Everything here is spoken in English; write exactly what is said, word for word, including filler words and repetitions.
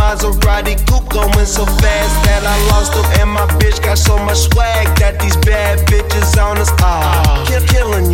Maserati coupe going so fast that I lost him. And my bitch got so much swag that these bad bitches on us. Ah, Kill, killing